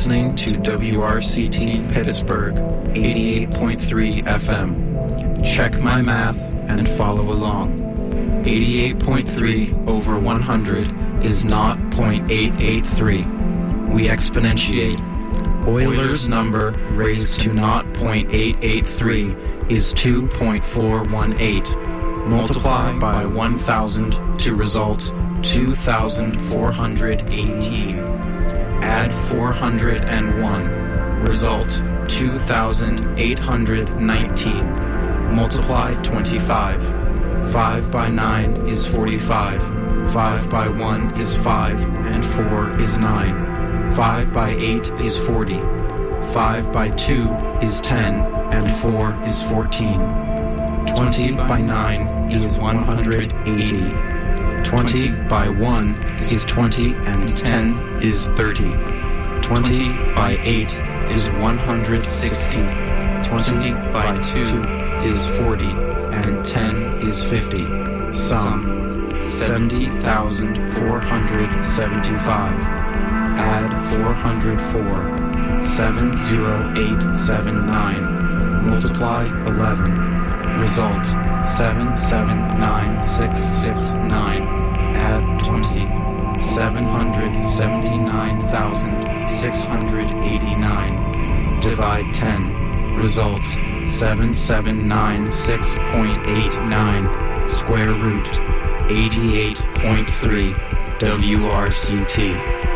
listening to WRCT Pittsburgh 88.3 FM. Check my math and follow along. 88.3 over 100 is not 0.883. We exponentiate. Euler's number raised to not 0.883 is 2.418. Multiply by 1,000 to result 2,418. Add 401. Result 2,819. Multiply 25. 5 by 9 is 45. 5 by 1 is 5, and 4 is 9. 5 by 8 is 40. 5 by 2 is 10, and 4 is 14. 20 by 9 is 180. 20 by 1 is 20, and 10 is 30. 20 by 8 is 160. 20 by 2 is 40, and 10 is 50. Sum 70,475. Add 404. 70879. Multiply 11. Result 779669. Add 20. 779,689. Divide 10. Result 7796.89. Square root 88.3. WRCT.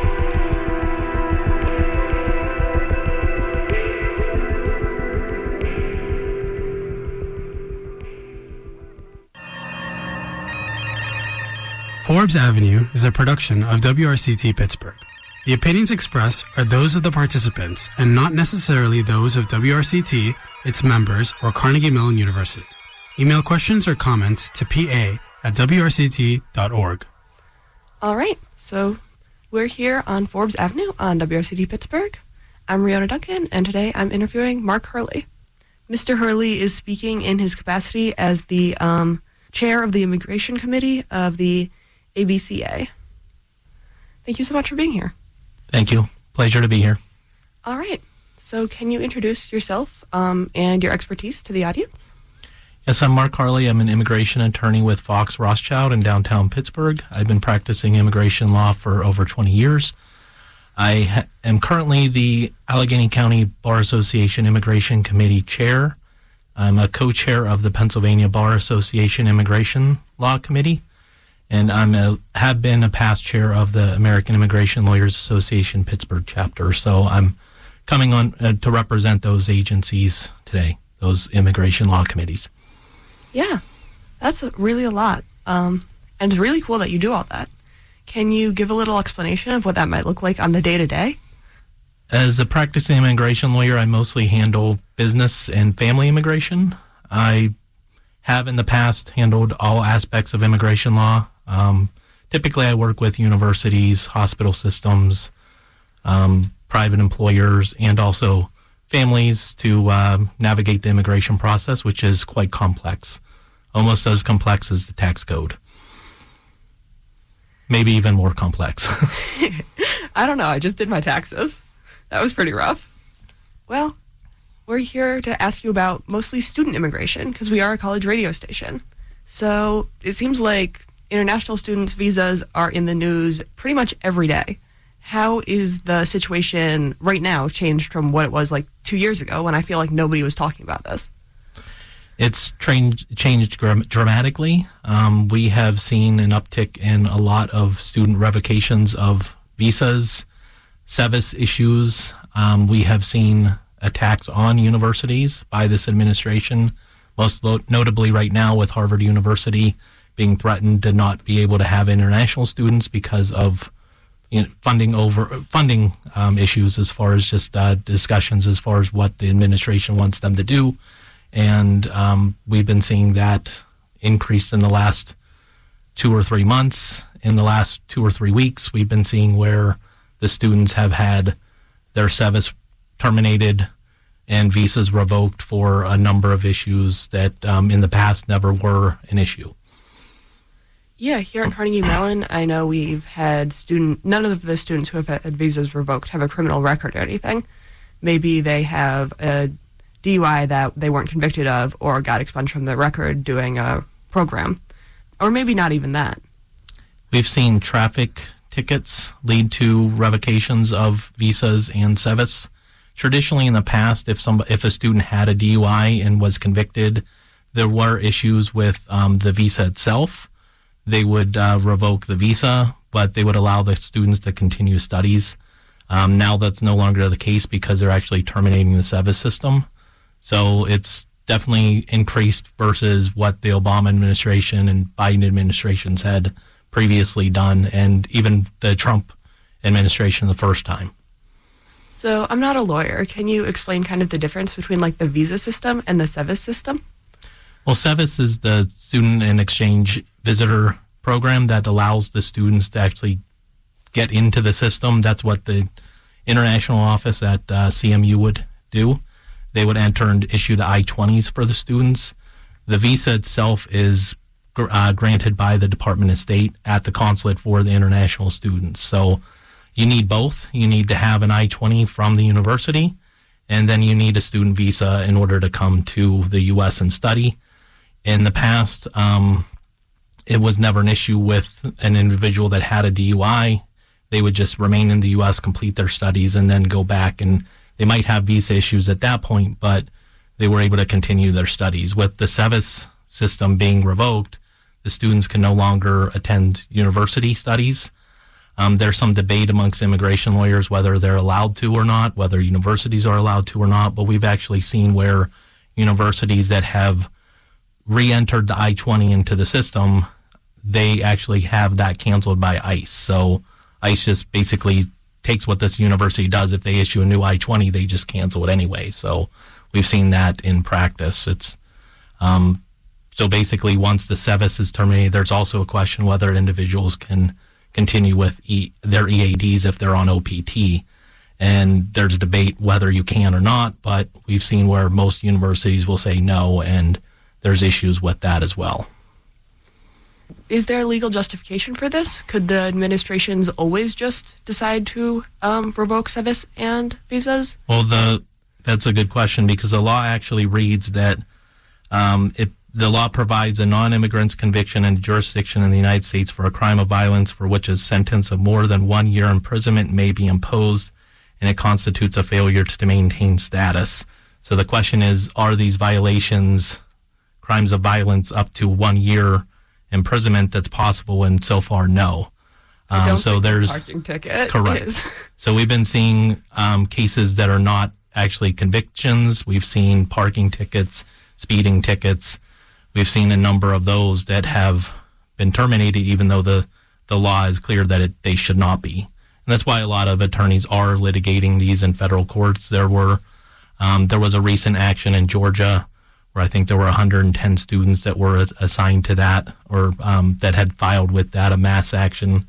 Forbes Avenue is a production of WRCT Pittsburgh. The opinions expressed are those of the participants and not necessarily those of WRCT, its members, or Carnegie Mellon University. Email questions or comments to pa@wrct.org. All right, so we're here on Forbes Avenue on WRCT Pittsburgh. I'm Rihanna Duncan, and today I'm interviewing Mark Hurley. Mr. Hurley is speaking in his capacity as the chair of the Immigration Committee of the ABCA. Thank you so much for being here. Thank you. Pleasure to be here. All right. So can you introduce yourself and your expertise to the audience? Yes, I'm Mark Harley. I'm an immigration attorney with Fox Rothschild in downtown Pittsburgh. I've been practicing immigration law for over 20 years. I am currently the Allegheny County Bar Association Immigration Committee Chair. I'm a co-chair of the Pennsylvania Bar Association Immigration Law Committee, and have been a past chair of the American Immigration Lawyers Association Pittsburgh chapter. So I'm coming on to represent those agencies today, those immigration law committees. Yeah, that's really a lot. And it's really cool that you do all that. Can you give a little explanation of what that might look like on the day-to-day? As a practicing immigration lawyer, I mostly handle business and family immigration. I have in the past handled all aspects of immigration law. Typically, I work with universities, hospital systems, private employers, and also families to navigate the immigration process, which is quite complex, almost as complex as the tax code. Maybe even more complex. I don't know. I just did my taxes. That was pretty rough. Well, we're here to ask you about mostly student immigration because we are a college radio station. So it seems like international students' visas are in the news pretty much every day. How is the situation right now changed from what it was like 2 years ago when I feel like nobody was talking about this? It's changed dramatically. We have seen an uptick in a lot of student revocations of visas, SEVIS issues. We have seen attacks on universities by this administration, most notably right now with Harvard University being threatened to not be able to have international students because of funding issues, as far as just discussions as far as what the administration wants them to do. And we've been seeing that increase in the last 2 or 3 months. In the last 2 or 3 weeks, we've been seeing where the students have had their SEVIS terminated and visas revoked for a number of issues that in the past never were an issue. Yeah, here at Carnegie Mellon, I know we've had none of the students who have had visas revoked have a criminal record or anything. Maybe they have a DUI that they weren't convicted of or got expunged from the record doing a program. Or maybe not even that. We've seen traffic tickets lead to revocations of visas and SEVIS. Traditionally in the past, if a student had a DUI and was convicted, there were issues with the visa itself. They would revoke the visa, but they would allow the students to continue studies. Now that's no longer the case because they're actually terminating the SEVIS system. So it's definitely increased versus what the Obama administration and Biden administrations had previously done, and even the Trump administration the first time. So I'm not a lawyer. Can you explain kind of the difference between like the visa system and the SEVIS system? Well, SEVIS is the Student and Exchange Visitor Program that allows the students to actually get into the system. That's what the international office at CMU would do. They would enter and issue the I-20s for the students. The visa itself is granted by the Department of State at the consulate for the international students. So you need both. You need to have an I-20 from the university, and then you need a student visa in order to come to the U.S. and study. In the past, it was never an issue with an individual that had a DUI. They would just remain in the U.S., complete their studies, and then go back, and they might have visa issues at that point, but they were able to continue their studies. With the SEVIS system being revoked, the students can no longer attend university studies. There's some debate amongst immigration lawyers whether they're allowed to or not, whether universities are allowed to or not, but we've actually seen where universities that have re-entered the I-20 into the system, they actually have that canceled by ICE. So ICE just basically takes what this university does. If they issue a new I-20, they just cancel it anyway. So we've seen that in practice. It's so basically once the SEVIS is terminated, there's also a question whether individuals can continue with their EADs if they're on OPT. And there's a debate whether you can or not, but we've seen where most universities will say no, and there's issues with that as well. Is there a legal justification for this? Could the administrations always just decide to revoke SEVIS and visas? Well, that's a good question, because the law actually reads that the law provides a non-immigrant's conviction and jurisdiction in the United States for a crime of violence for which a sentence of more than 1 year imprisonment may be imposed, and it constitutes a failure to maintain status. So the question is, are these violations crimes of violence up to 1 year imprisonment that's possible? And so far, no. So there's parking ticket. Correct. So we've been seeing cases that are not actually convictions. We've seen parking tickets, speeding tickets. We've seen a number of those that have been terminated, even though the law is clear that they should not be. And that's why a lot of attorneys are litigating these in federal courts. There was a recent action in Georgia where I think there were 110 students that were assigned to that, or that had filed with that, a mass action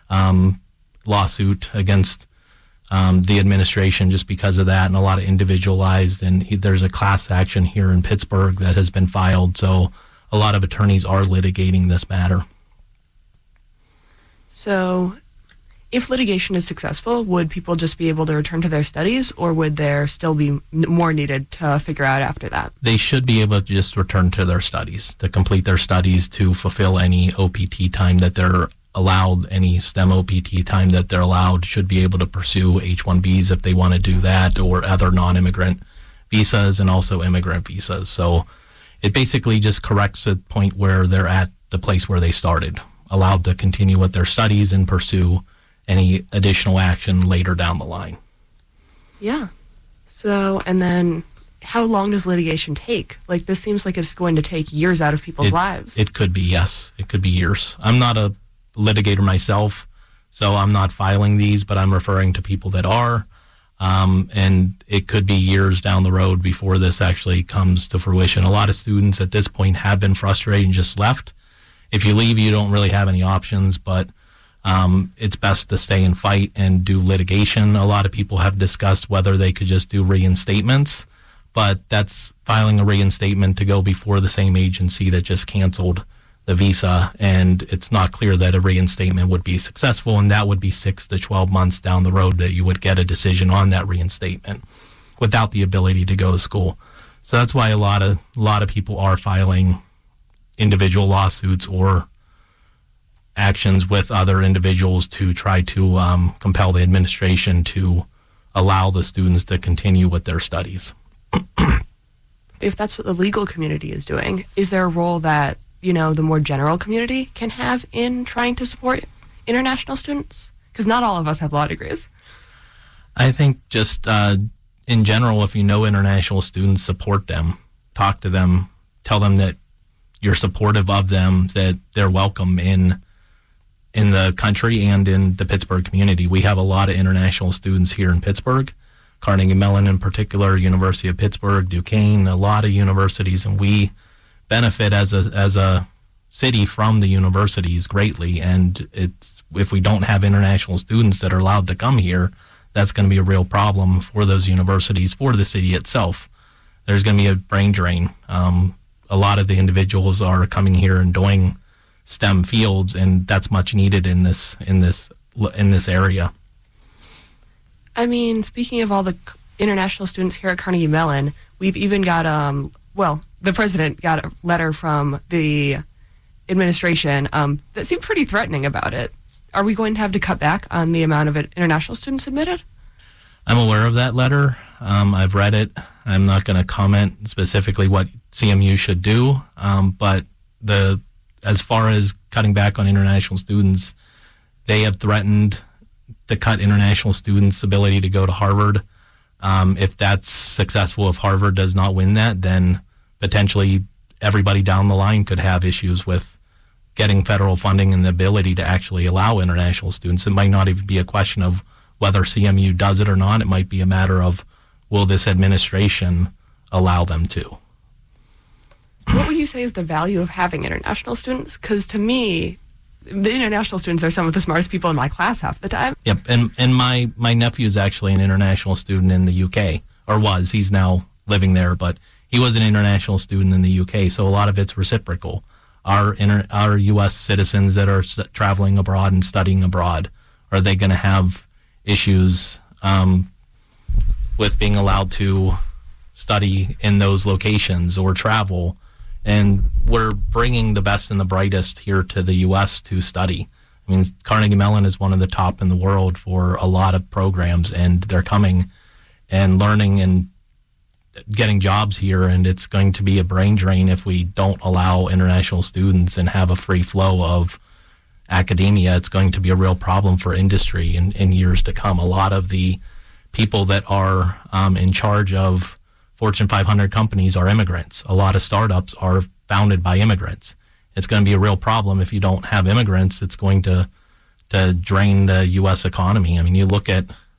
lawsuit against the administration just because of that, and a lot of individualized, and there's a class action here in Pittsburgh that has been filed. So a lot of attorneys are litigating this matter. So if litigation is successful, would people just be able to return to their studies, or would there still be more needed to figure out after that? They should be able to just return to their studies, to complete their studies, to fulfill any OPT time that they're allowed, any STEM OPT time that they're allowed, should be able to pursue H-1Bs if they want to do that, or other non-immigrant visas, and also immigrant visas. So it basically just corrects the point where they're at the place where they started, allowed to continue with their studies and pursue any additional action later down the line. Yeah. So, and then how long does litigation take? Like, this seems like it's going to take years out of people's lives. It could be, yes. It could be years. I'm not a litigator myself, so I'm not filing these, but I'm referring to people that are. And it could be years down the road before this actually comes to fruition. A lot of students at this point have been frustrated and just left. If you leave, you don't really have any options, but it's best to stay and fight and do litigation. A lot of people have discussed whether they could just do reinstatements, but that's filing a reinstatement to go before the same agency that just canceled the visa, and it's not clear that a reinstatement would be successful, and that would be 6 to 12 months down the road that you would get a decision on that reinstatement without the ability to go to school. So that's why a lot of people are filing individual lawsuits or actions with other individuals to try to compel the administration to allow the students to continue with their studies. If that's what the legal community is doing, is there a role that, the more general community can have in trying to support international students? Because not all of us have law degrees. I think just in general, if you know international students, support them, talk to them, tell them that you're supportive of them, that they're welcome in the country and in the Pittsburgh community. We have a lot of international students here in Pittsburgh, Carnegie Mellon in particular, University of Pittsburgh, Duquesne, a lot of universities, and we benefit as a city from the universities greatly. And if we don't have international students that are allowed to come here, that's going to be a real problem for those universities, for the city itself. There's going to be a brain drain. A lot of the individuals are coming here and doing STEM fields, and that's much needed in this area. I mean, speaking of all the international students here at Carnegie Mellon, we've even got, the president got a letter from the administration that seemed pretty threatening about it. Are we going to have to cut back on the amount of international students admitted? I'm aware of that letter. I've read it. I'm not going to comment specifically what CMU should do, but as far as cutting back on international students, they have threatened to cut international students' ability to go to Harvard. If that's successful, if Harvard does not win that, then potentially everybody down the line could have issues with getting federal funding and the ability to actually allow international students. It might not even be a question of whether CMU does it or not. It might be a matter of, will this administration allow them to? What would you say is the value of having international students? Because to me, the international students are some of the smartest people in my class half the time. Yep, and my nephew is actually an international student in the UK, or was. He's now living there, but he was an international student in the UK, so a lot of it's reciprocal. Our U.S. citizens that are traveling abroad and studying abroad, are they going to have issues with being allowed to study in those locations or travel? And we're bringing the best and the brightest here to the U.S. to study. I mean, Carnegie Mellon is one of the top in the world for a lot of programs, and they're coming and learning and getting jobs here, and it's going to be a brain drain if we don't allow international students and have a free flow of academia. It's going to be a real problem for industry in years to come. A lot of the people that are in charge of Fortune 500 companies are immigrants. A lot of startups are founded by immigrants. It's going to be a real problem if you don't have immigrants. It's going to drain the U.S. economy. I mean, you look at,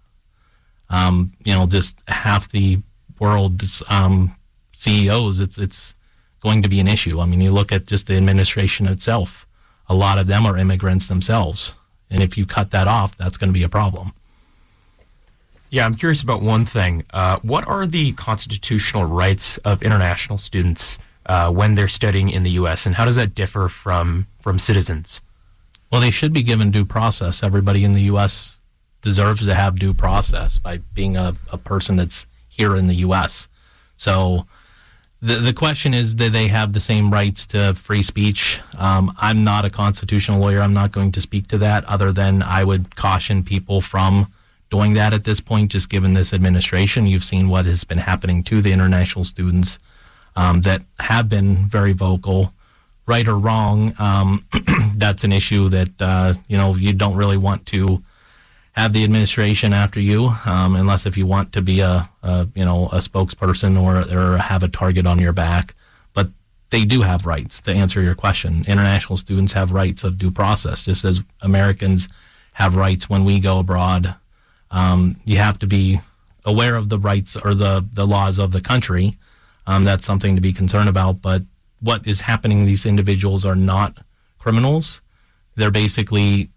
just half the world's CEOs. It's going to be an issue. I mean, you look at just the administration itself. A lot of them are immigrants themselves, and if you cut that off, that's going to be a problem. Yeah, I'm curious about one thing. What are the constitutional rights of international students when they're studying in the U.S., and how does that differ from citizens? Well, they should be given due process. Everybody in the U.S. deserves to have due process by being a person that's here in the U.S. So the question is, do they have the same rights to free speech? I'm not a constitutional lawyer. I'm not going to speak to that, other than I would caution people from doing that at this point, just given this administration. You've seen what has been happening to the international students that have been very vocal, right or wrong. That's an issue that, you don't really want to have the administration after you, unless if you want to be a spokesperson or have a target on your back. But they do have rights, to answer your question. International students have rights of due process, just as Americans have rights when we go abroad. You have to be aware of the rights or the laws of the country. That's something to be concerned about. But what is happening, these individuals are not criminals. They're basically,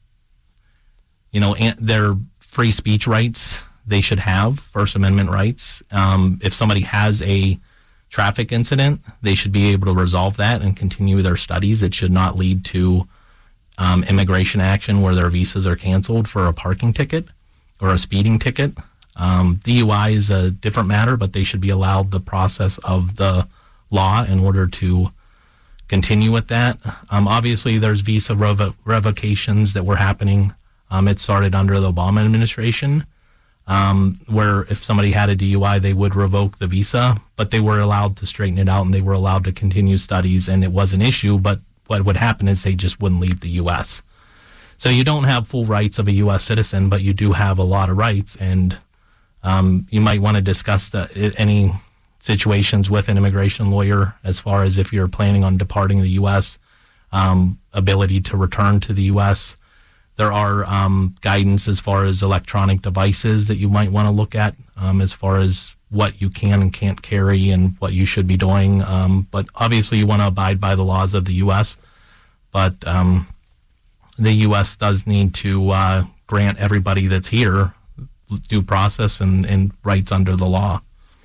their free speech rights they should have, First Amendment rights. If somebody has a traffic incident, they should be able to resolve that and continue their studies. It should not lead to immigration action where their visas are canceled for a parking ticket or a speeding ticket. DUI is a different matter, but they should be allowed the process of the law in order to continue with that. Obviously, there's visa revocations that were happening. It started under the Obama administration, where if somebody had a DUI, they would revoke the visa, but they were allowed to straighten it out and they were allowed to continue studies, and it was an issue, but what would happen is they just wouldn't leave the U.S. So you don't have full rights of a U.S. citizen, but you do have a lot of rights, and you might want to discuss any situations with an immigration lawyer as far as if you're planning on departing the U.S., ability to return to the U.S. There are guidance as far as electronic devices that you might want to look at as far as what you can and can't carry and what you should be doing. But obviously you want to abide by the laws of the U.S., but the U.S. does need to grant everybody that's here due process and rights under the law.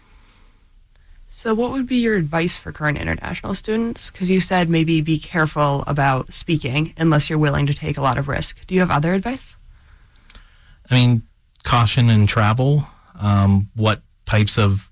So what would be your advice for current international students? Because you said maybe be careful about speaking unless you're willing to take a lot of risk. Do you have other advice? I mean, caution in travel. What types of,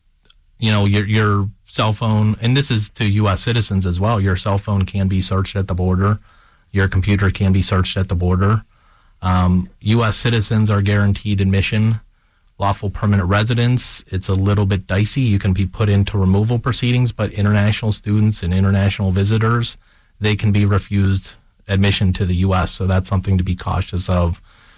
your cell phone, and this is to U.S. citizens as well, your cell phone can be searched at the border. Your computer can be searched at the border. U.S. citizens are guaranteed admission. Lawful permanent residence, it's a little bit dicey. You can be put into removal proceedings, but international students and international visitors, they can be refused admission to the U.S., so that's something to be cautious of.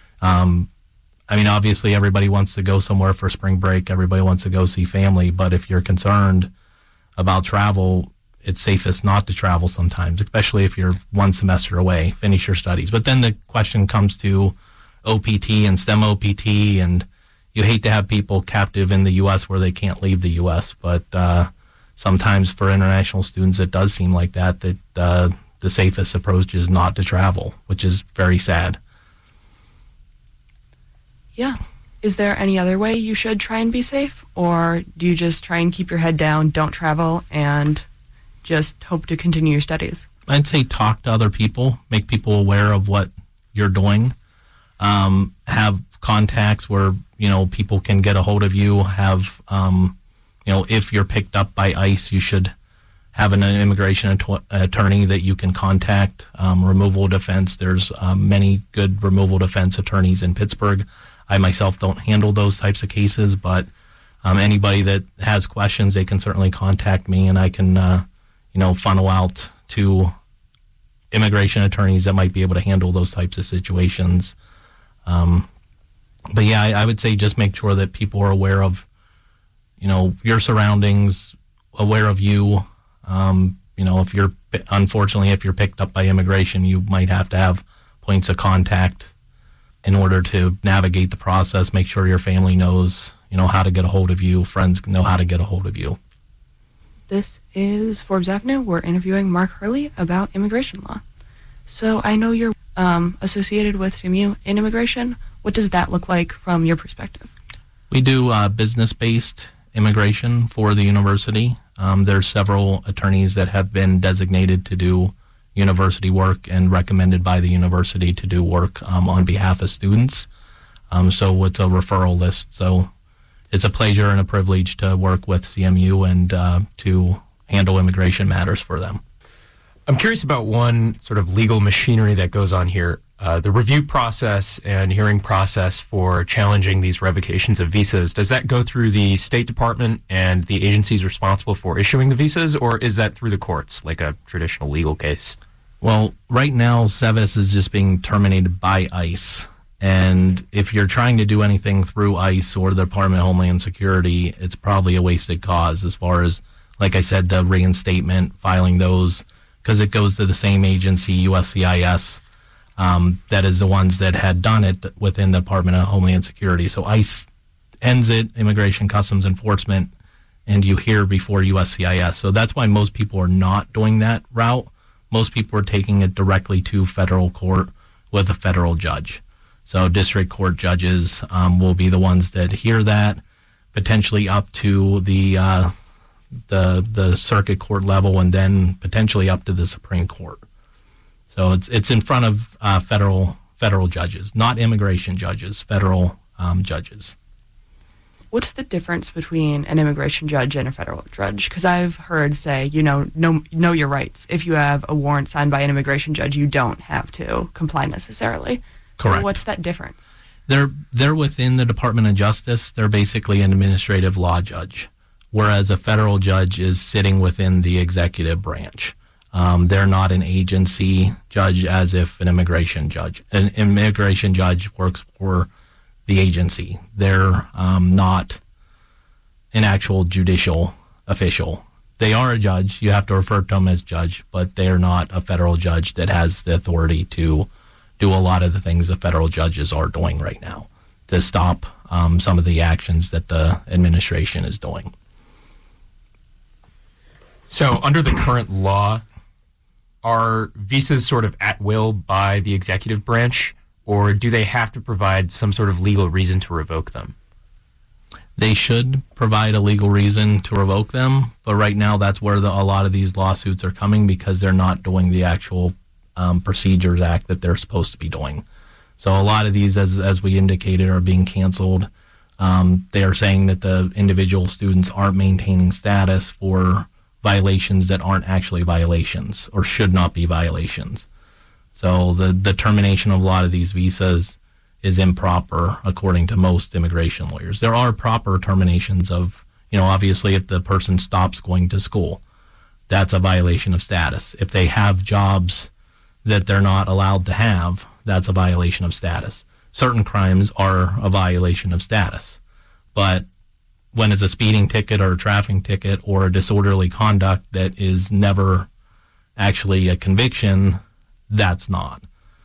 Obviously, everybody wants to go somewhere for spring break. Everybody wants to go see family, but if you're concerned about travel, it's safest not to travel sometimes, especially if you're one semester away, finish your studies. But then the question comes to OPT and STEM OPT, and you hate to have people captive in the U.S. where they can't leave the U.S., but sometimes for international students it does seem like that the safest approach is not to travel, which is very sad. Yeah. Is there any other way you should try and be safe, or do you just try and keep your head down, don't travel, and just hope to continue your studies? I'd say talk to other people, make people aware of what you're doing, have contacts where people can get a hold of you, have if you're picked up by ICE, you should have an immigration attorney that you can contact. Removal defense, there's many good removal defense attorneys in Pittsburgh. I myself don't handle those types of cases, but anybody that has questions, they can certainly contact me, and I can funnel out to immigration attorneys that might be able to handle those types of situations. But yeah, I would say just make sure that people are aware of, your surroundings, aware of you. If you're picked up by immigration, you might have to have points of contact in order to navigate the process. Make sure your family knows, how to get a hold of you. Friends know how to get a hold of you. This is Forbes Avenue. We're interviewing Mark Hurley about immigration law. So I know you're associated with CMU in immigration. What does that look like from your perspective? We do business-based immigration for the university. There's several attorneys that have been designated to do university work and recommended by the university to do work on behalf of students. So it's a referral list. So it's a pleasure and a privilege to work with CMU and to handle immigration matters for them. I'm curious about one sort of legal machinery that goes on here. The review process and hearing process for challenging these revocations of visas, does that go through the State Department and the agencies responsible for issuing the visas, or is that through the courts, like a traditional legal case? Well, right now, SEVIS is just being terminated by ICE. And if you're trying to do anything through ICE or the Department of Homeland Security, it's probably a wasted cause as far as, like I said, the reinstatement, filing those, because it goes to the same agency, USCIS, that is the ones that had done it within the Department of Homeland Security. So ICE ends it, Immigration Customs Enforcement, and you hear before USCIS. So that's why most people are not doing that route. Most people are taking it directly to federal court with a federal judge. So district court judges will be the ones that hear that, potentially up to the the circuit court level and then potentially up to the Supreme Court. So it's in front of federal judges, not immigration judges, federal judges. What's the difference between an immigration judge and a federal judge? Because I've heard say, know your rights. If you have a warrant signed by an immigration judge, you don't have to comply necessarily. Correct. So what's that difference? They're within the Department of Justice. They're basically an administrative law judge, whereas a federal judge is sitting within the executive branch. They're not an agency judge as if an immigration judge. An immigration judge works for the agency. They're not an actual judicial official. They are a judge. You have to refer to them as judge, but they're not a federal judge that has the authority to do a lot of the things the federal judges are doing right now to stop some of the actions that the administration is doing. So under the current law, are visas sort of at will by the executive branch, or do they have to provide some sort of legal reason to revoke them? They should provide a legal reason to revoke them, but right now that's where a lot of these lawsuits are coming because they're not doing the actual Procedures Act that they're supposed to be doing. So a lot of these, as we indicated, are being canceled. They are saying that the individual students aren't maintaining status for violations that aren't actually violations or should not be violations. So the termination of a lot of these visas is improper according to most immigration lawyers. There are proper terminations of, obviously if the person stops going to school, that's a violation of status. If they have jobs that they're not allowed to have, that's a violation of status. Certain crimes are a violation of status. But when it's a speeding ticket or a traffic ticket or a disorderly conduct that is never actually a conviction, that's not.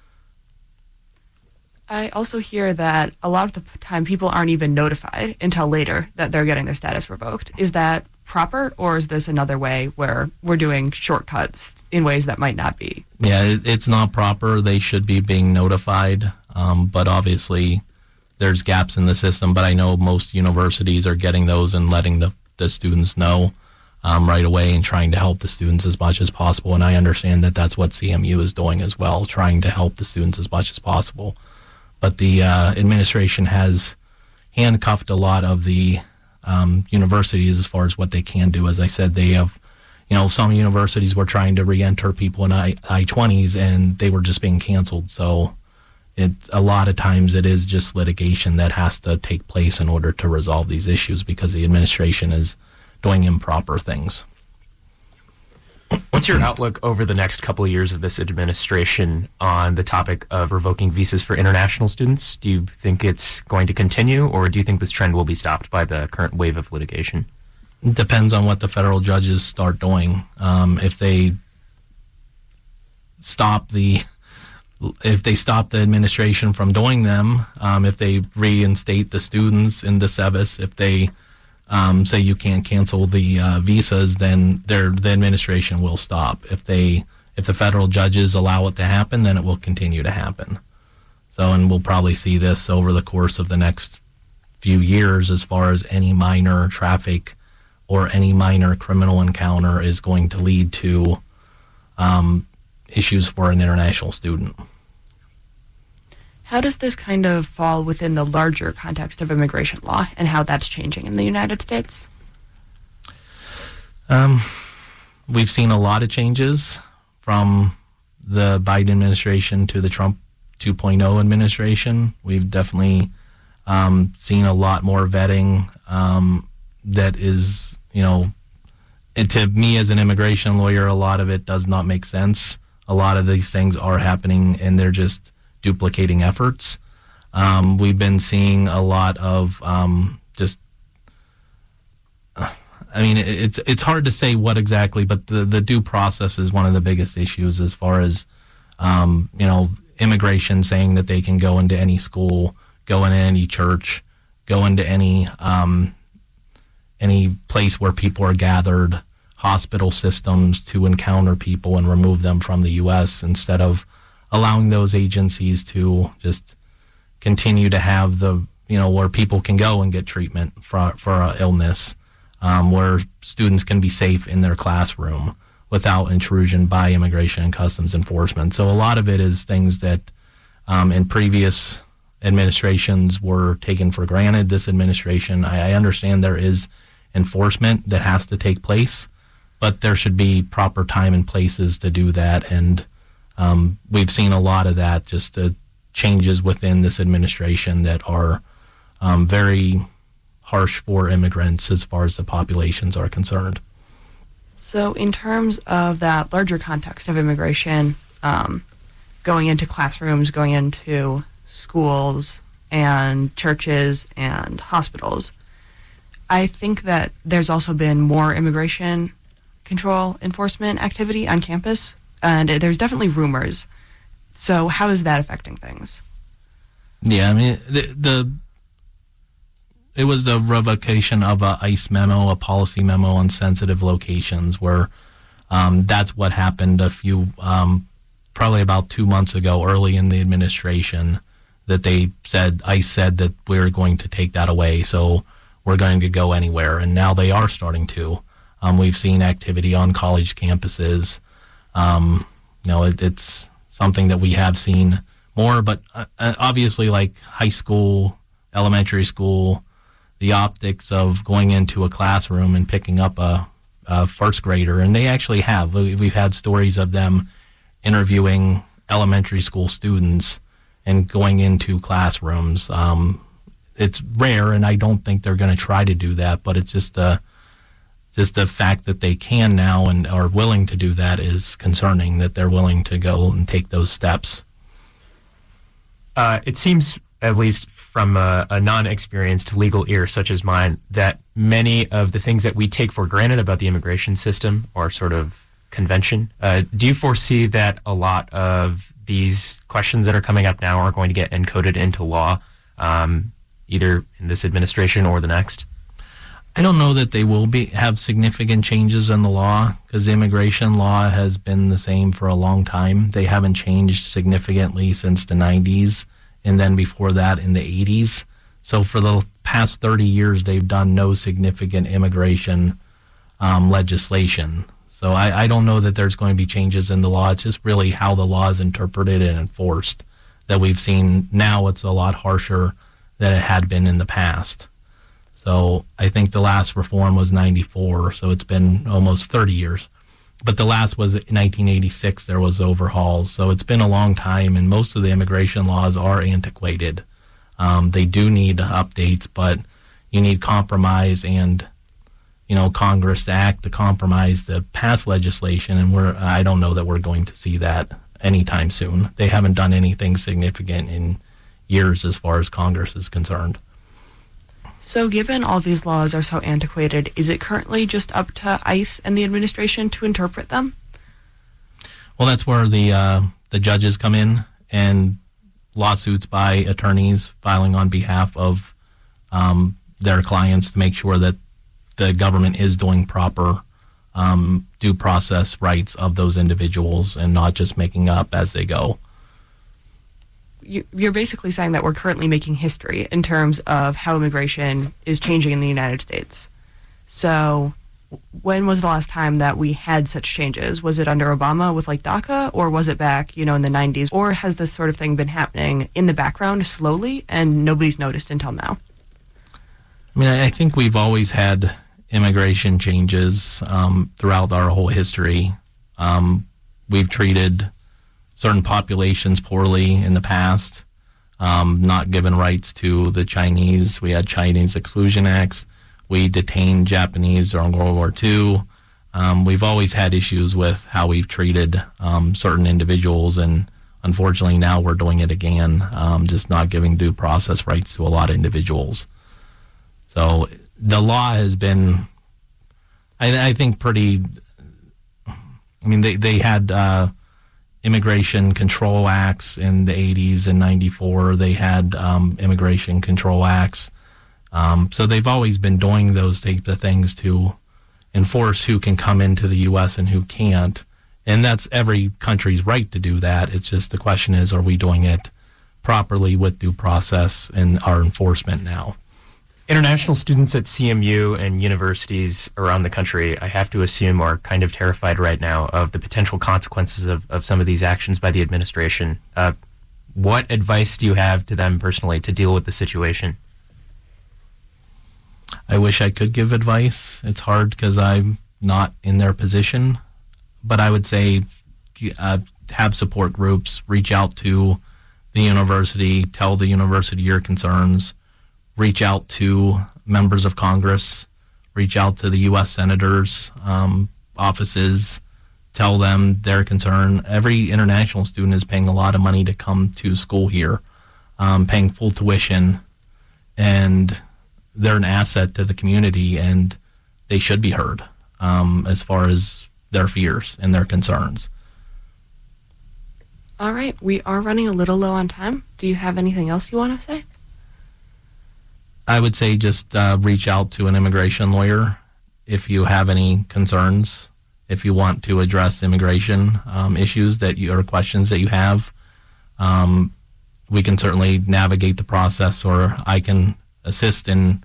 I also hear that a lot of the time people aren't even notified until later that they're getting their status revoked. Is that proper, or is this another way where we're doing shortcuts in ways that might not be? Yeah, it's not proper. They should be being notified, but obviously there's gaps in the system. But I know most universities are getting those and letting the students know right away and trying to help the students as much as possible. And I understand that that's what CMU is doing as well, trying to help the students as much as possible. But the administration has handcuffed a lot of the universities as far as what they can do. As I said, they have, some universities were trying to re-enter people in I-20s and they were just being canceled. So a lot of times it is just litigation that has to take place in order to resolve these issues because the administration is doing improper things. What's your outlook over the next couple of years of this administration on the topic of revoking visas for international students? Do you think it's going to continue, or do you think this trend will be stopped by the current wave of litigation? It depends on what the federal judges start doing. If they stop the administration from doing them, if they reinstate the students in the SEVIS, if they say you can't cancel the visas, then the administration will stop. If the federal judges allow it to happen, then it will continue to happen. So, and we'll probably see this over the course of the next few years as far as any minor traffic or any minor criminal encounter is going to lead to issues for an international student. How does this kind of fall within the larger context of immigration law and how that's changing in the United States? We've seen a lot of changes from the Biden administration to the Trump 2.0 administration. We've definitely seen a lot more vetting that is, and to me as an immigration lawyer, a lot of it does not make sense. A lot of these things are happening and they're just duplicating efforts. We've been seeing a lot of it's hard to say what exactly, but the due process is one of the biggest issues as far as immigration saying that they can go into any school, go into any church, go into any place where people are gathered, hospital systems to encounter people and remove them from the U.S. instead of allowing those agencies to just continue to have where people can go and get treatment for illness. where students can be safe in their classroom without intrusion by Immigration and Customs Enforcement. So a lot of it is things that in previous administrations were taken for granted. This administration, I understand there is enforcement that has to take place, but there should be proper time and places to do that. And we've seen a lot of that, just the changes within this administration that are very harsh for immigrants as far as the populations are concerned. So in terms of that larger context of immigration, going into classrooms, going into schools and churches and hospitals, I think that there's also been more immigration control enforcement activity on campus, and there's definitely rumors. So how is that affecting things? Yeah, I mean, it was the revocation of a ICE memo, a policy memo on sensitive locations, where that's what happened a few, probably about 2 months ago, early in the administration, that they said, ICE said that we're going to take that away, so we're going to go anywhere, and now they are starting to. We've seen activity on college campuses. It's something that we have seen more, but obviously, like high school, elementary school, the optics of going into a classroom and picking up a first grader, and they actually have. We've had stories of them interviewing elementary school students and going into classrooms. It's rare, and I don't think they're going to try to do that, but it's just the fact that they can now and are willing to do that is concerning, that they're willing to go and take those steps. It seems, at least from a non-experienced legal ear such as mine, that many of the things that we take for granted about the immigration system are sort of convention. Do you foresee that a lot of these questions that are coming up now are going to get encoded into law, either in this administration or the next? I don't know that they will have significant changes in the law, because the immigration law has been the same for a long time. They haven't changed significantly since the 90s, and then before that in the 80s. So for the past 30 years, they've done no significant immigration legislation. So I don't know that there's going to be changes in the law. It's just really how the law is interpreted and enforced that we've seen. Now it's a lot harsher than it had been in the past. So I think the last reform was 94, so it's been almost 30 years. But the last was in 1986, there was overhauls. So it's been a long time, and most of the immigration laws are antiquated. They do need updates, but you need compromise and, Congress to act to compromise to pass legislation, and I don't know that we're going to see that anytime soon. They haven't done anything significant in years as far as Congress is concerned. So given all these laws are so antiquated, is it currently just up to ICE and the administration to interpret them? Well, that's where the judges come in, and lawsuits by attorneys filing on behalf of their clients to make sure that the government is doing proper due process rights of those individuals and not just making up as they go. You're basically saying that we're currently making history in terms of how immigration is changing in the United States. So when was the last time that we had such changes? Was it under Obama with like DACA, or was it back, in the 90s? Or has this sort of thing been happening in the background slowly and nobody's noticed until now? I mean, I think we've always had immigration changes throughout our whole history. We've treated certain populations poorly in the past, not given rights to the Chinese. We had Chinese Exclusion Acts. We detained Japanese during World War II. We've always had issues with how we've treated certain individuals, and unfortunately now we're doing it again, just not giving due process rights to a lot of individuals. So the law has been, I think, pretty, they had Immigration Control Acts in the 80s and 94. They had Immigration Control Acts. So they've always been doing those types of things to enforce who can come into the U.S. and who can't. And that's every country's right to do that. It's just the question is, are we doing it properly with due process and our enforcement now? International students at CMU and universities around the country, I have to assume, are kind of terrified right now of the potential consequences of some of these actions by the administration. What advice do you have to them personally to deal with the situation? I wish I could give advice. It's hard because I'm not in their position. But I would say have support groups, reach out to the university, tell the university your concerns, reach out to members of Congress, reach out to the U.S. senators' offices, tell them their concern. Every international student is paying a lot of money to come to school here, paying full tuition, and they're an asset to the community, and they should be heard as far as their fears and their concerns. All right, we are running a little low on time. Do you have anything else you want to say? I would say just reach out to an immigration lawyer if you have any concerns, if you want to address immigration issues or questions that you have. We can certainly navigate the process, or I can assist in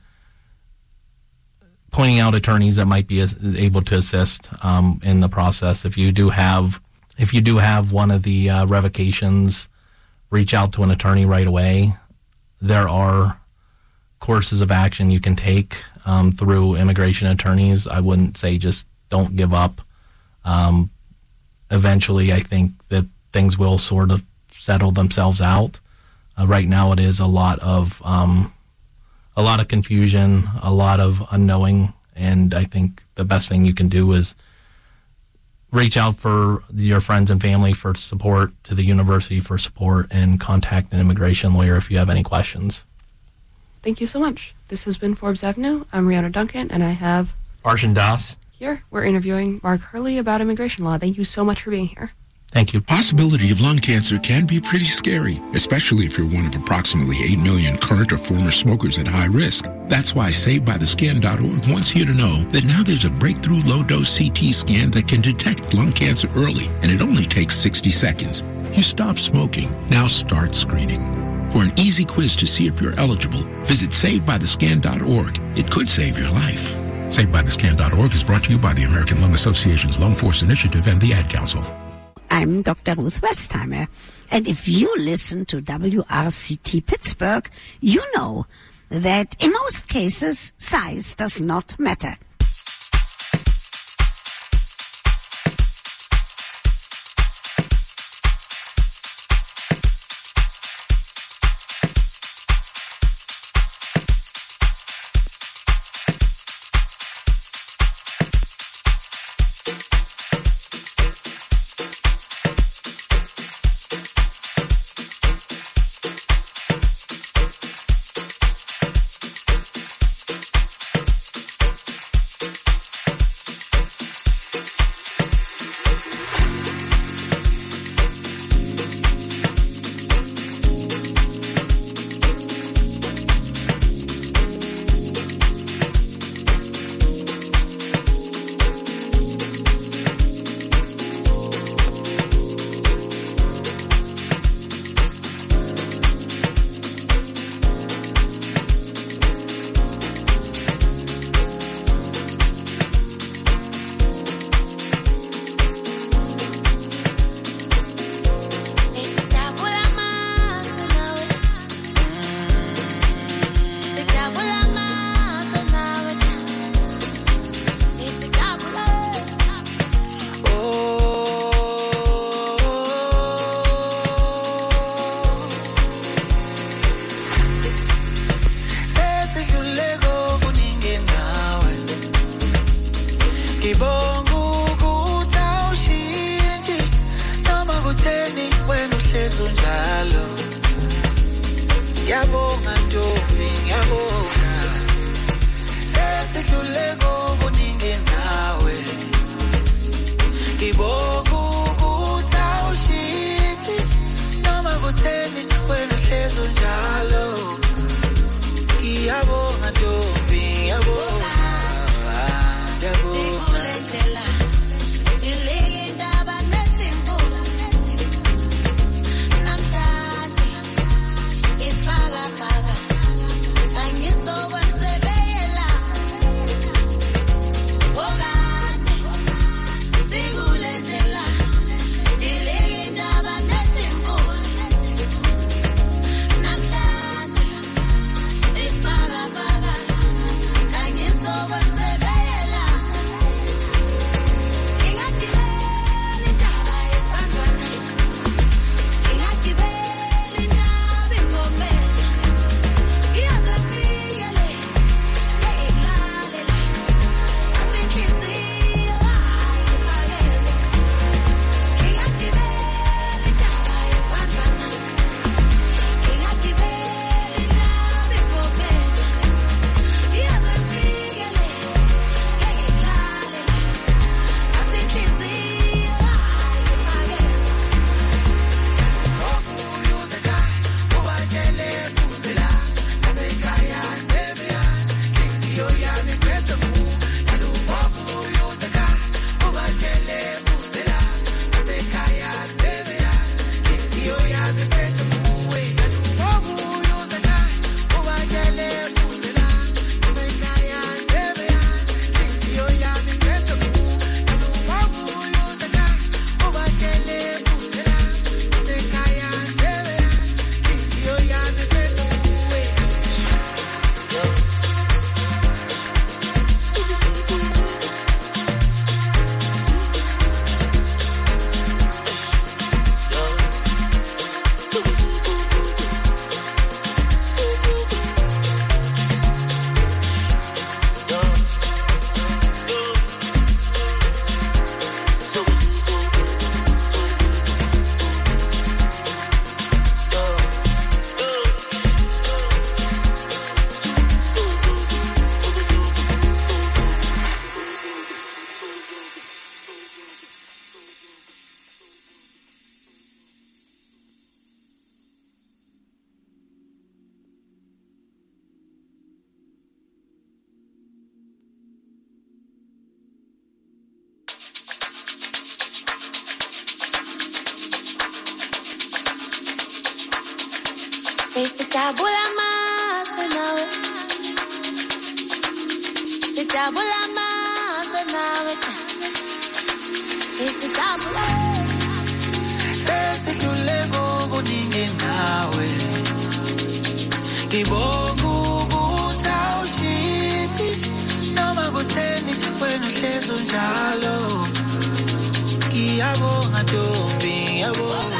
pointing out attorneys that might be able to assist in the process. If you do have one of the revocations, reach out to an attorney right away. There are courses of action you can take through immigration attorneys. I wouldn't say just don't give up. Eventually, I think that things will sort of settle themselves out. Right now, it is a lot of confusion, a lot of unknowing, and I think the best thing you can do is reach out for your friends and family for support, to the university for support, and contact an immigration lawyer if you have any questions. Thank you so much. This has been Forbes Avenue. I'm Rihanna Duncan, and I have Arshan Das. Here, we're interviewing Mark Hurley about immigration law. Thank you so much for being here. Thank you. Possibility of lung cancer can be pretty scary, especially if you're one of approximately 8 million current or former smokers at high risk. That's why SaveByTheScan.org wants you to know that now there's a breakthrough low-dose CT scan that can detect lung cancer early, and it only takes 60 seconds. You stop smoking. Now start screening. For an easy quiz to see if you're eligible, visit SaveByTheScan.org. It could save your life. SaveByTheScan.org is brought to you by the American Lung Association's Lung Force Initiative and the Ad Council. I'm Dr. Ruth Westheimer, and if you listen to WRCT Pittsburgh, you know that in most cases, size does not matter. It's Sitabula nawe. Sitabula nawe. Sitabula. Sesidluleko kuningi nawe. Ngibonga ukuthi awushintshi noma kutheni wena uhlezi njalo. Ngiyabonga Ntombi, ngiyabonga.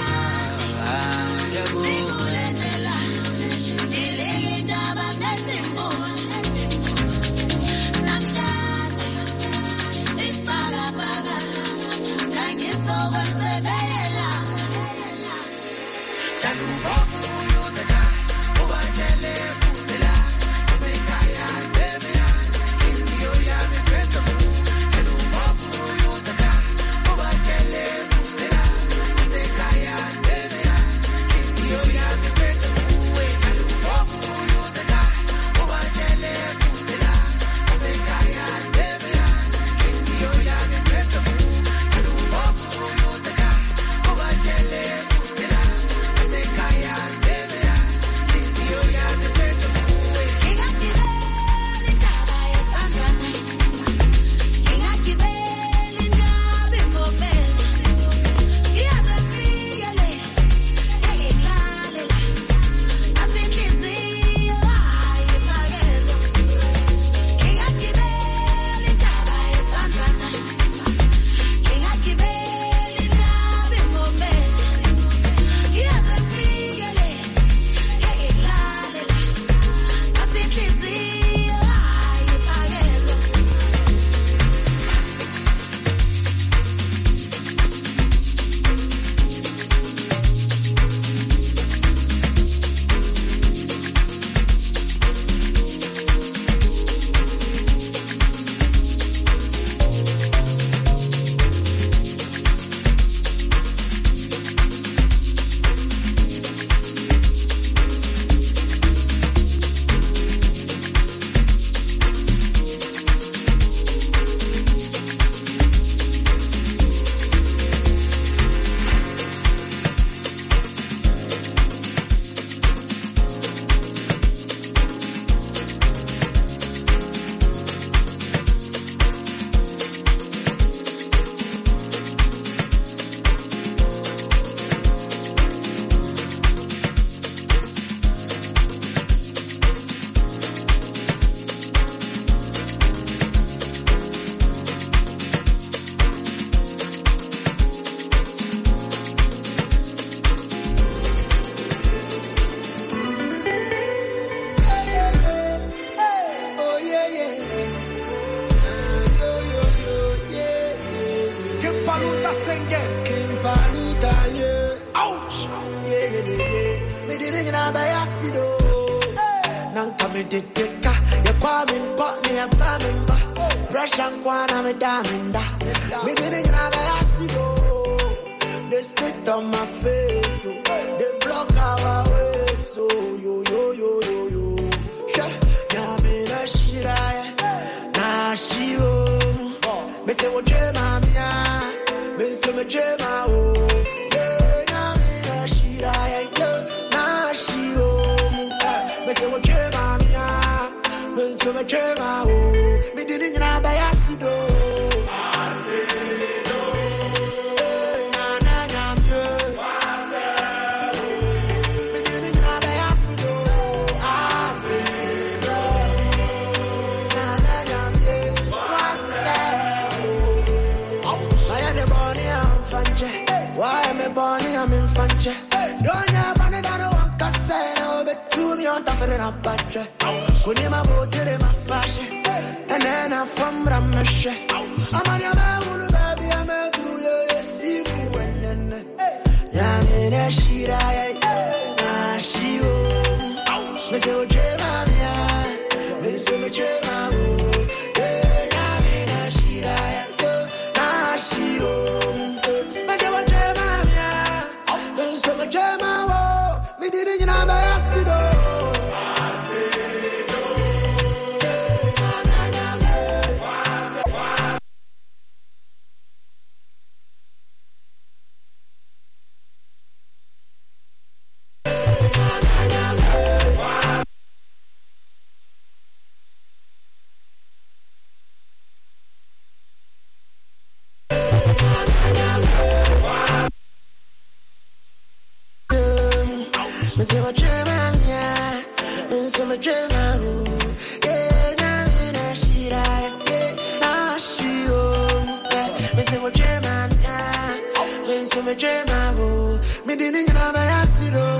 me dream out. Yeah, na me na shira. Yeah, na she oh. Me say me dream out. Me say me dream out. Me didn't know my asiro.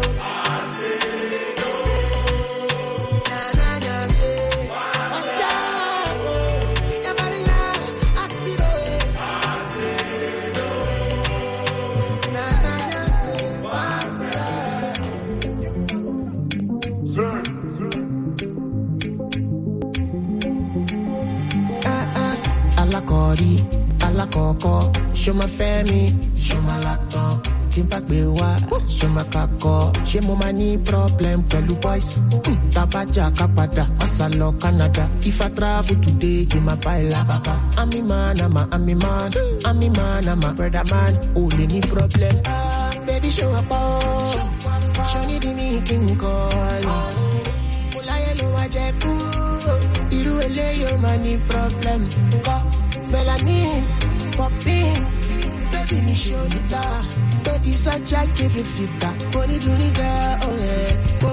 Ala koko, show my family, show my laptop. Timpa bewa, show my kako. She mo mani problem, pelu boys. Tabaja kapada, asalo Canada. If I travel today, give my baila baba. I'm a man, I'm a brother man. Only any problem, baby show up. Show me the meeting call. Mulaye lo wajeku, iru ele yo mani problem. Melanin, popping, baby, me show the tar. Baby, such a give you fita. Body do need that, oh yeah.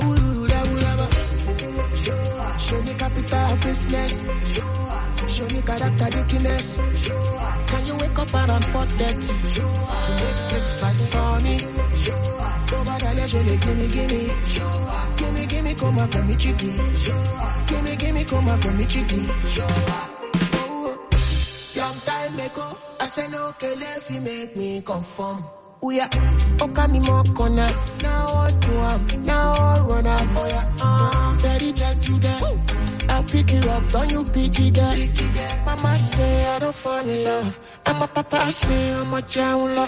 Show me capital business. Show me character dickiness. Can you wake up around 4:30 to make breakfast for me? Go back and let you gimme, come up on me chicky. Gimme, come up on me chicky. Long time ago, I said no, okay, if you make me conform. Oh yeah, okay, me more corner. Now what do I? Now I run up. Oh yeah, very gentle there. I'll pick you up, don't you pick it up? Mama say I don't fall in love. And my papa say I'm a child.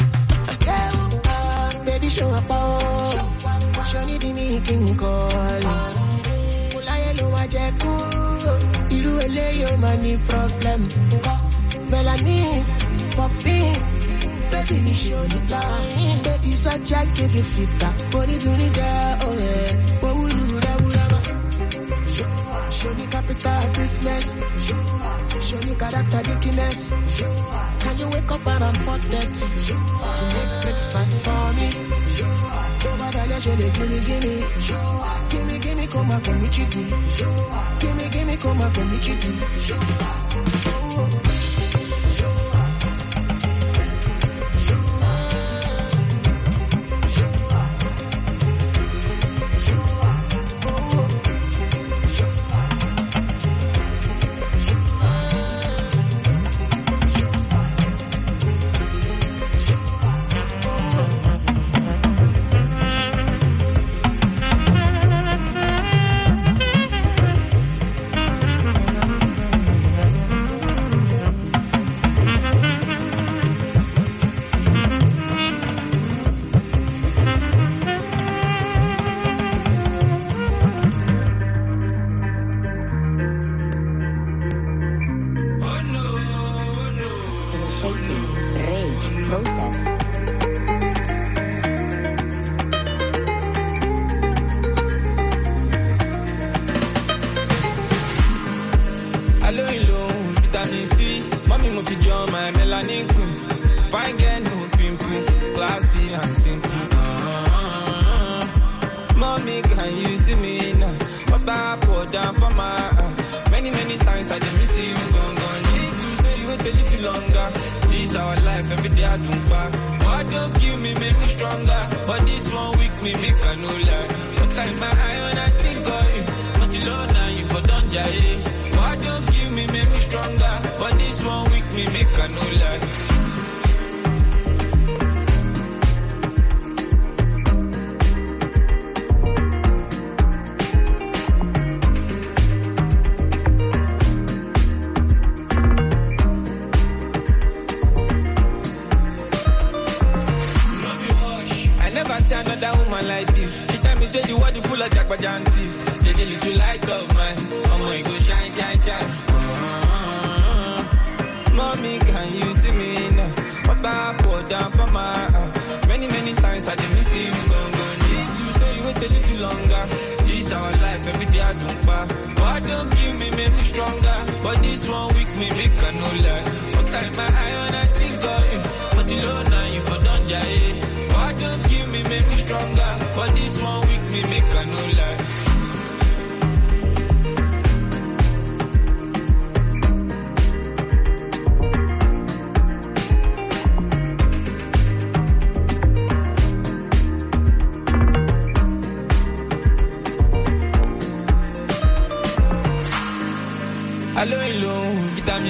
Baby show up, show me the meeting call. Mulaye lo wajeku, iru ele yo mani problem. Melanin, popping, baby, me show the time. Baby, such a give you fita. Body do need that, oh yeah. What would you do? Show me capital business. Show me character dickiness. Can you wake up around 4:30 to make breakfast for me? Go back and let you gimme, come up on me chicky. Gimme, come up on me chicky.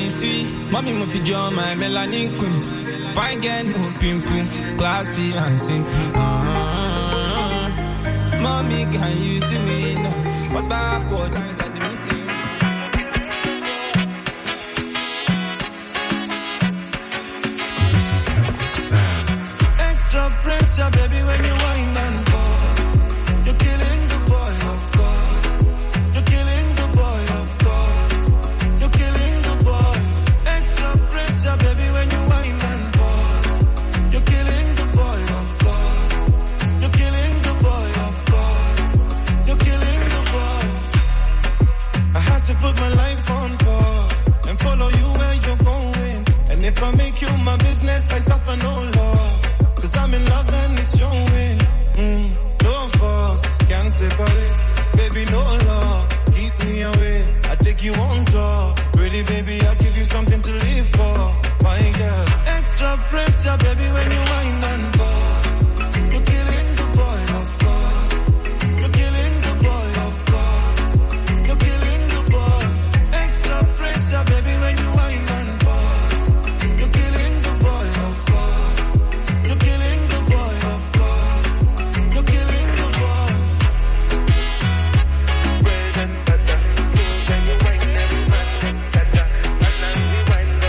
me see. Mommy, me fi draw my melanin queen. Fine girl, no pimple, classy and simple. Mommy, can you see me now? What about what inside the missing? Extra pressure, baby, when you wind and pause. You're killing the boy, of course. You're killing the boy, of course. You're killing the boy. Extra pressure, baby, when you wind and pause. You're killing the boy, of course. You're killing the boy, of course. You're killing the boy. I had to put my life on pause and follow you where you're going. And if I make you my business, I suffer no loss. Cause I'm in love and it's showing. No force, can't separate. Baby, no law, keep me away. I take you on tour. Pretty baby, I'll give you something to live for. My girl, extra pressure, baby, when you wind and pause. You're killing the boy, of course. You're killing the boy, of course. You're killing the boy. Extra pressure, baby, when you wind and pause. You're killing the boy, of course. You're killing the boy, of course. You're killing the boy. Bread and butter, when you wine and butter, butter, and we wine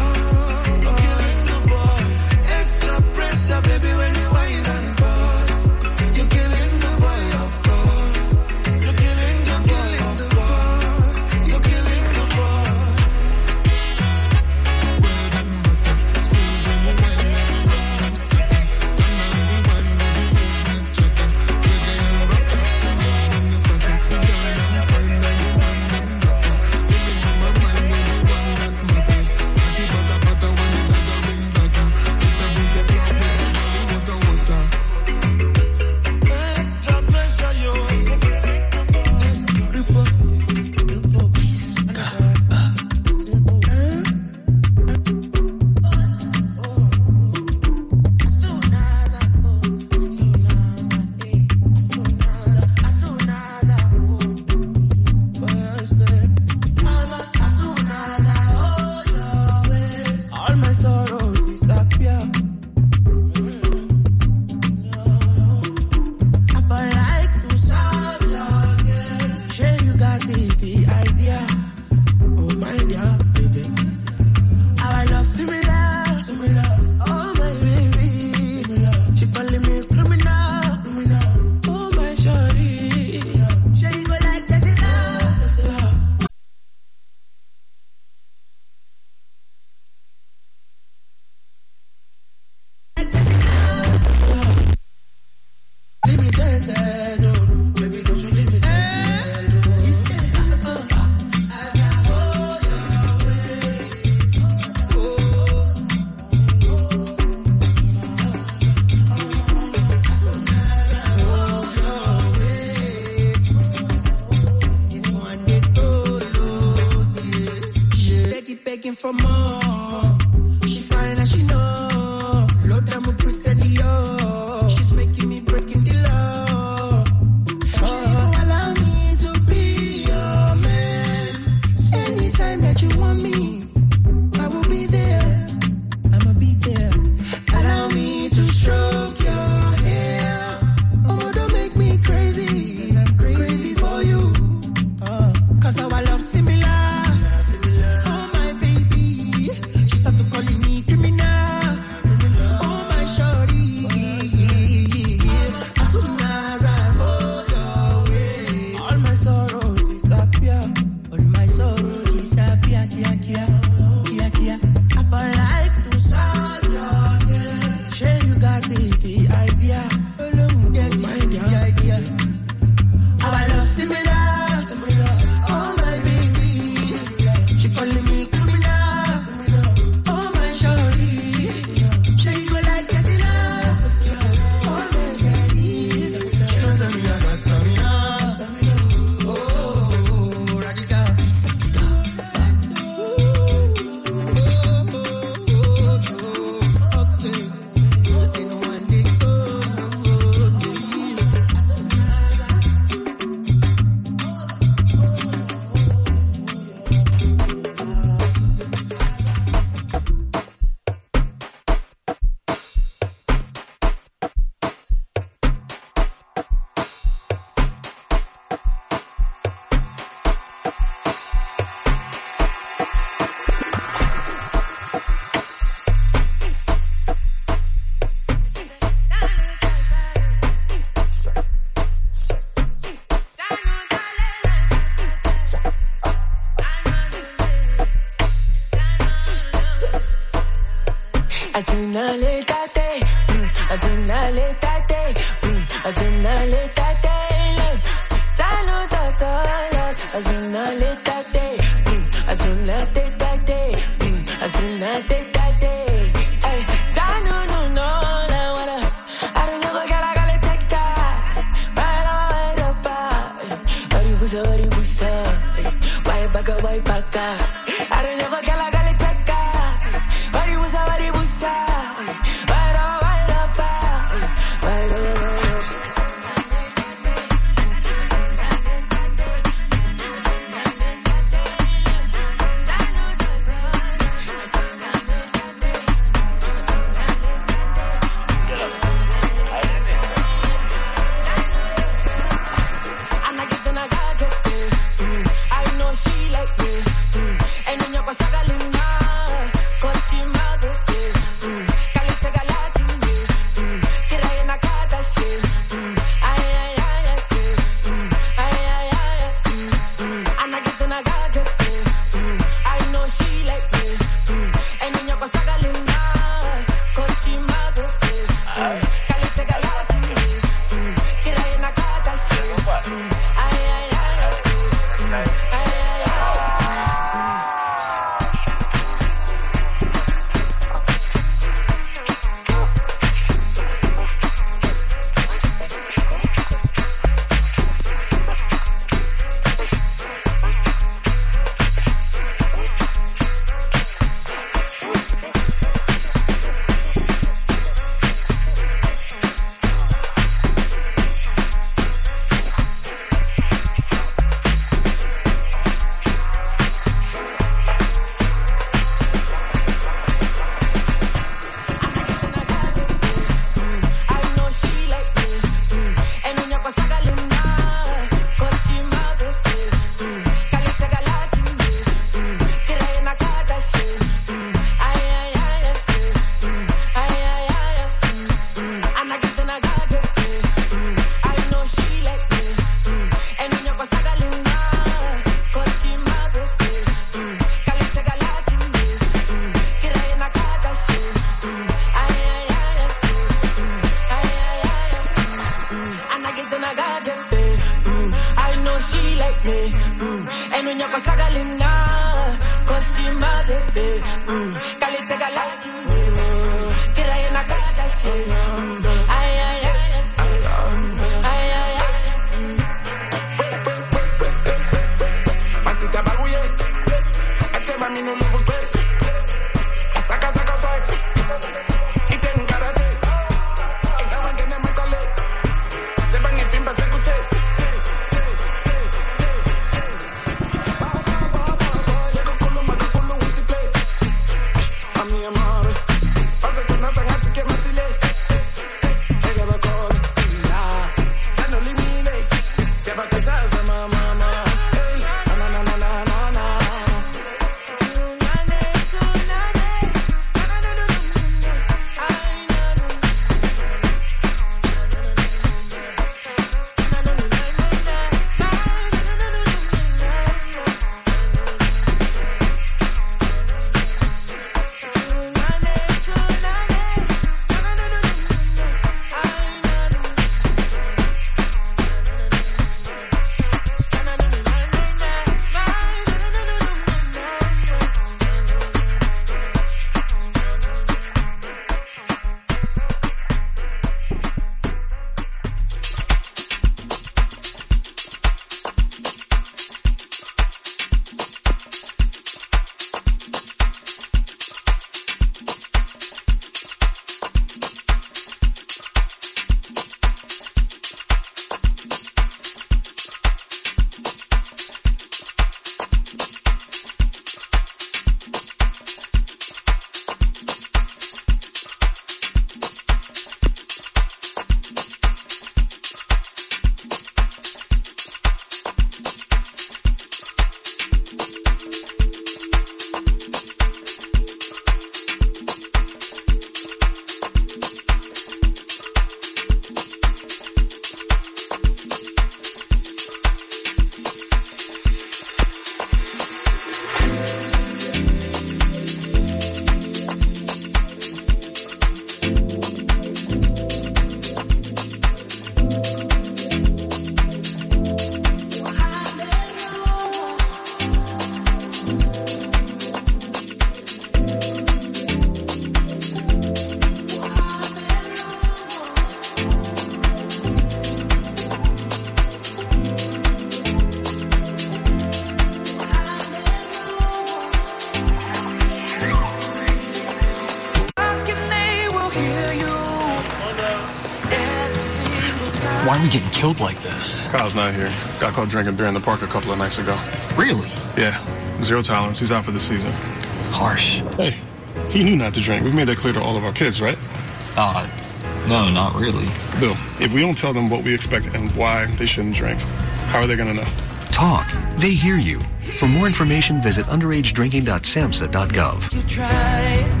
Why are we getting killed like this? Kyle's not here. Got caught drinking beer in the park a couple of nights ago. Really? Yeah. Zero tolerance. He's out for the season. Harsh. Hey, he knew not to drink. We've made that clear to all of our kids, right? No, not really. Bill, if we don't tell them what we expect and why they shouldn't drink, how are they going to know? Talk. They hear you. For more information, visit underagedrinking.samhsa.gov. You try.